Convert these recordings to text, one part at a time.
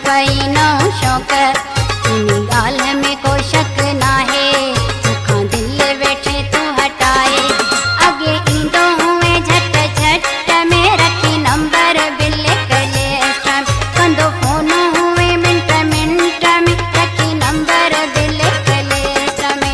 पई नो शौक़ इन ॻाल्हि में को शक नाहे मूंखां दिलि वेठे तूं हटाए अॻे ईंदो हुए झट झट में रखी नंबर ब्लैक लिस्ट में कंदो फोन हुए मिंट मिंट में रखी नंबर ब्लैक लिस्ट में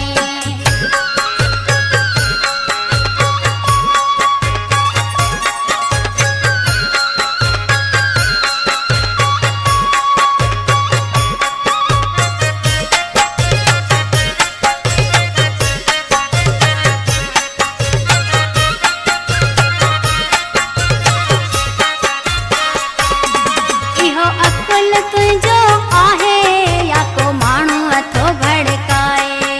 इहो अकुल तुंहिंजो आहे या को माण्हू अथो भड़काए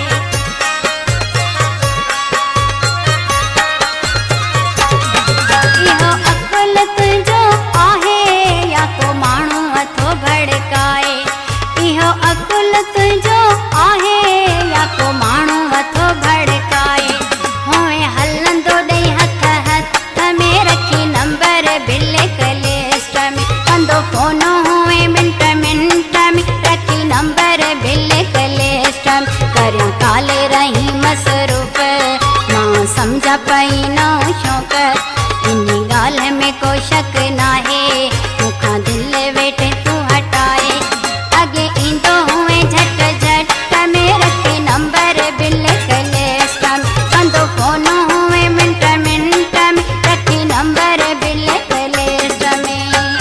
इहो अकुल तुंहिंजो आहे या को माण्हू अथो भड़काए इहो अकुल तुंहिंजो आहे या को माण्हू अथो भड़काए हुए हलंदो ॾेई हथ हथ में रखी नंबर ब्लैक लिस्ट में कंदो फोन हुए मिंट मिंट में रखी नंबर ब्लैक लिस्ट में करियां काले रही मसरूफ़ मां सम्झ पई नो शौक़ इन ॻाल्हि में को शक नाहे मूंखां दिलि वेठे तूं हटाए अॻे ईंदो हुए झट झट में रखी नंबर ब्लैक लिस्ट में कंदो फोन हुए मिंट मिंट में रखी नंबर ब्लैक लिस्ट में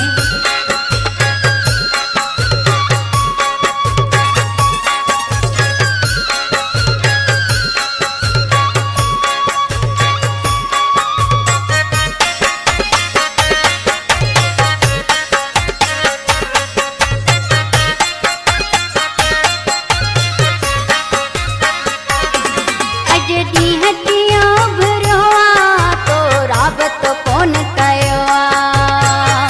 अॼु ॾींहुं ॾींहुं घुरियो आहे तो राबतो कोन कयो आहे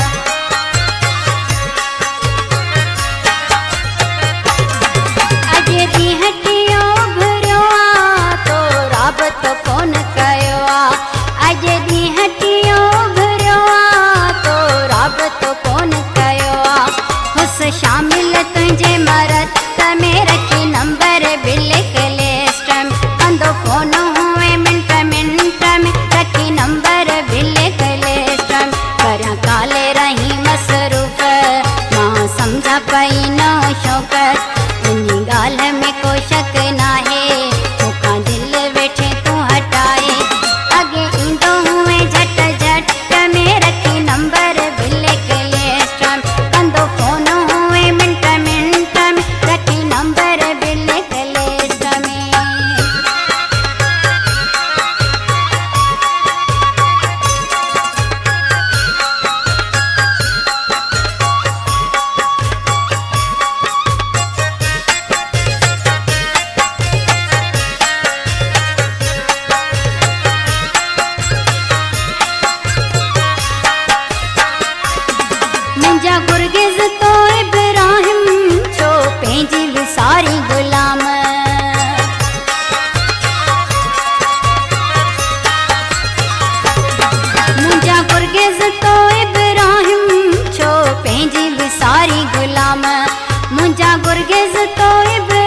अॼु ॾींहुं ॾींहुं घुरियो आहे तो राबतो कोन कयो आहे अॼु ॾींहुं ॾींहुं घुरियो आहे तो राबतो कोन कयो आहे हुस शामिल तुंहिंजे मरत में रखी नंबर ब्लैक लिस्ट में कंदो फोन हुए मिंट मिंट में रखी नंबर ब्लैक लिस्ट में करियां काले रही मसरूफ़ मां सम्झ पई नो शौक़ इन ॻाल्हि में को शक नाहे मूंखां दिलि वेठे तूं हटाए अॻे ईंदो हुए झट झट में रखी नंबर ब्लैक लिस्ट में कंदो फोन हुए मिंट मिंट में रखी नंबर ब्लैक लिस्ट में मुंहिंजा गुरगिज़ तो इब्राहिम छो पंहिंजी विसारी गुलाम मुंहिंजा गुरगिज़ तो इब्राहिम छो पंहिंजी विसारी गुलाम मुंहिंजा गुरगिज़ तो इब्राहिम